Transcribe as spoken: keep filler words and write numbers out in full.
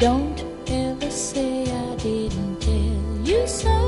Don't ever say I didn't tell you so.